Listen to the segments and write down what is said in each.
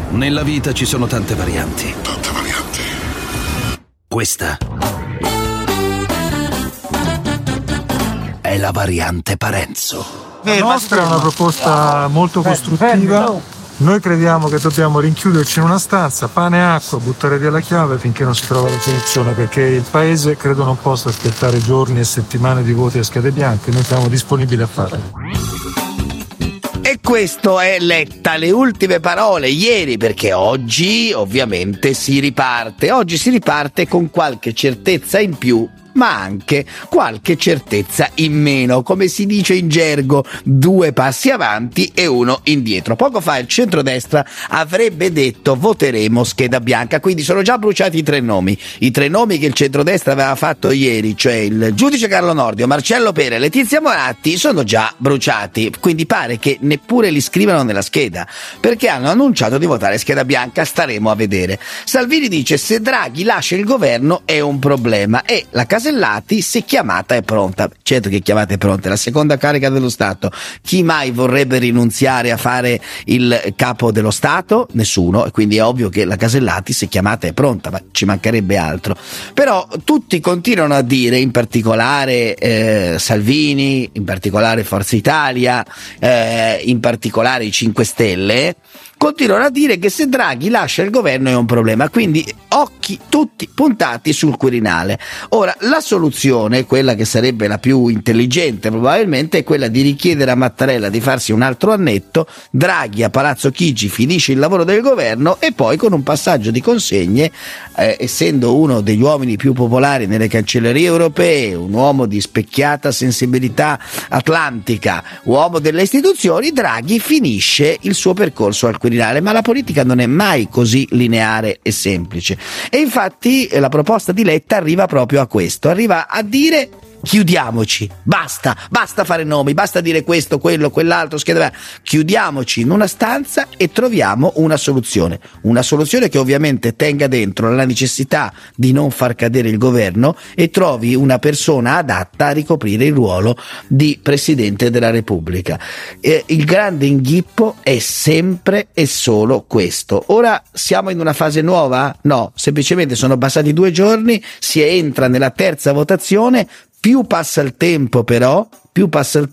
Nella vita ci sono tante varianti. Tante varianti. Questa è la variante Parenzo. La nostra è una proposta molto costruttiva. Noi crediamo che dobbiamo rinchiuderci in una stanza, pane e acqua, buttare via la chiave finché non si trova la soluzione, perché il paese credo non possa aspettare giorni e settimane di voti a schede bianche. Noi siamo disponibili a farlo. E questo è Letta, le ultime parole ieri, perché oggi ovviamente si riparte. Oggi si riparte con qualche certezza in più, ma anche qualche certezza in meno. Come si dice in gergo, 2 passi avanti e 1 indietro. Poco fa il centrodestra avrebbe detto voteremo scheda bianca, quindi sono già bruciati i 3 nomi. I 3 nomi che il centrodestra aveva fatto ieri, cioè il giudice Carlo Nordio, Marcello Pera e Letizia Moratti, sono già bruciati. Quindi pare che neppure li scrivano nella scheda, perché hanno annunciato di votare scheda bianca. Staremo a vedere. Salvini dice: se Draghi lascia il governo è un problema, e la Casellati, se chiamata è pronta. Certo che chiamata è pronta, è la seconda carica dello Stato. Chi mai vorrebbe rinunziare a fare il capo dello Stato? Nessuno, e quindi è ovvio che la Casellati, se chiamata, è pronta, ma ci mancherebbe altro. Però tutti continuano a dire, in particolare Salvini, in particolare Forza Italia, in particolare i 5 Stelle, continuano a dire che se Draghi lascia il governo è un problema, quindi occhi tutti puntati sul Quirinale. Ora, la soluzione, quella che sarebbe la più intelligente probabilmente, è quella di richiedere a Mattarella di farsi un altro annetto, Draghi a Palazzo Chigi finisce il lavoro del governo e poi con un passaggio di consegne, essendo uno degli uomini più popolari nelle cancellerie europee, un uomo di specchiata sensibilità atlantica, uomo delle istituzioni, Draghi finisce il suo percorso al Quirinale. Ma la politica non è mai così lineare e semplice, e infatti la proposta di Letta arriva proprio a questo, arriva a dire: chiudiamoci, basta fare nomi, basta dire questo, quello, quell'altro, chiudiamoci in una stanza e troviamo una soluzione che ovviamente tenga dentro la necessità di non far cadere il governo e trovi una persona adatta a ricoprire il ruolo di Presidente della Repubblica. Il grande inghippo è sempre e solo questo. Ora siamo in una fase nuova? No, semplicemente sono passati 2 giorni, si entra nella terza votazione. Più passa il tempo però, più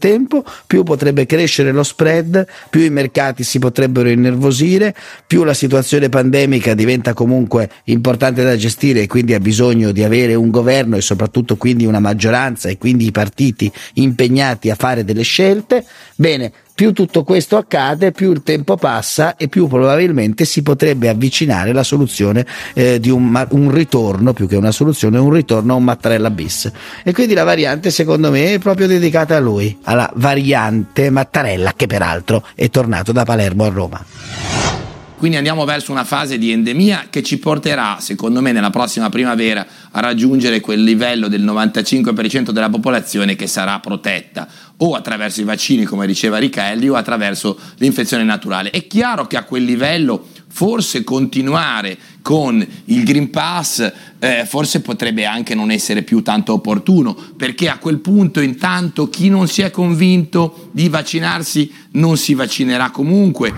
potrebbe crescere lo spread, più i mercati si potrebbero innervosire, più la situazione pandemica diventa comunque importante da gestire e quindi ha bisogno di avere un governo e soprattutto quindi una maggioranza e quindi i partiti impegnati a fare delle scelte. Bene, più tutto questo accade, più il tempo passa e più probabilmente si potrebbe avvicinare la soluzione di un ritorno, più che una soluzione, un ritorno a un Mattarella bis. E quindi la variante, secondo me, è proprio dedicata a lui, alla variante Mattarella, che peraltro è tornato da Palermo a Roma. Quindi andiamo verso una fase di endemia che ci porterà, secondo me, nella prossima primavera a raggiungere quel livello del 95% della popolazione che sarà protetta o attraverso i vaccini, come diceva Richelli, o attraverso l'infezione naturale. È chiaro che a quel livello forse continuare con il Green Pass forse potrebbe anche non essere più tanto opportuno, perché a quel punto intanto chi non si è convinto di vaccinarsi non si vaccinerà comunque.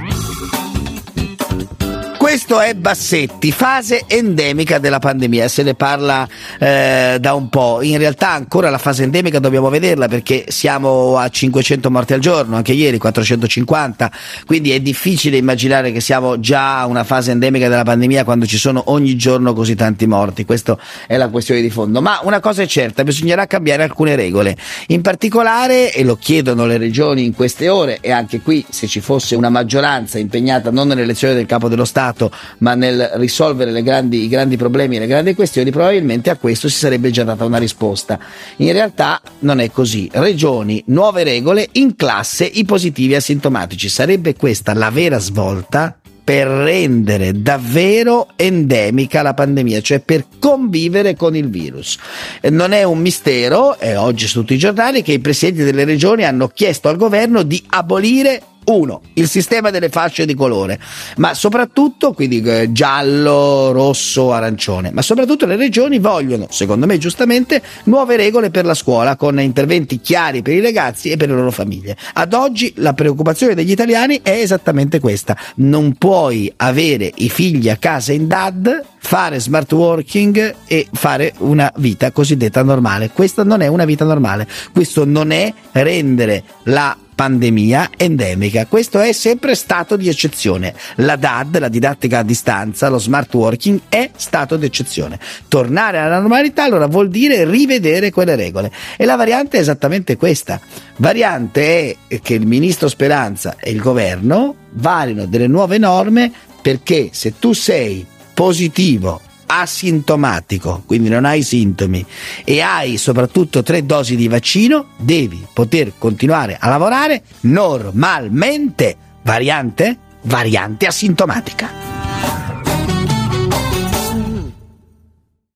Questo è Bassetti, fase endemica della pandemia, se ne parla da un po'. In realtà ancora la fase endemica dobbiamo vederla, perché siamo a 500 morti al giorno, anche ieri 450, quindi è difficile immaginare che siamo già a una fase endemica della pandemia quando ci sono ogni giorno così tanti morti. Questa è la questione di fondo. Ma una cosa è certa, bisognerà cambiare alcune regole, in particolare, e lo chiedono le regioni in queste ore, e anche qui se ci fosse una maggioranza impegnata non nell'elezione del capo dello Stato ma nel risolvere i grandi problemi e le grandi questioni, probabilmente a questo si sarebbe già data una risposta. In realtà non è così. Regioni, nuove regole, in classe i positivi asintomatici. Sarebbe questa la vera svolta per rendere davvero endemica la pandemia, cioè per convivere con il virus. Non è un mistero, è oggi su tutti i giornali, che i presidenti delle regioni hanno chiesto al governo di abolire Uno, il sistema delle fasce di colore, ma soprattutto, quindi giallo, rosso, arancione, ma soprattutto le regioni vogliono, secondo me giustamente, nuove regole per la scuola con interventi chiari per i ragazzi e per le loro famiglie. Ad oggi la preoccupazione degli italiani è esattamente questa: non puoi avere i figli a casa in DAD, fare smart working e fare una vita cosiddetta normale. Questa non è una vita normale, questo non è rendere la pandemia endemica, questo è sempre stato di eccezione. La DAD, la didattica a distanza, lo smart working è stato di eccezione. Tornare alla normalità allora vuol dire rivedere quelle regole, e la variante è esattamente questa. Variante è che il ministro Speranza e il governo varino delle nuove norme, perché se tu sei positivo, asintomatico, quindi non hai sintomi, e hai soprattutto 3 dosi di vaccino, devi poter continuare a lavorare normalmente. Variante asintomatica.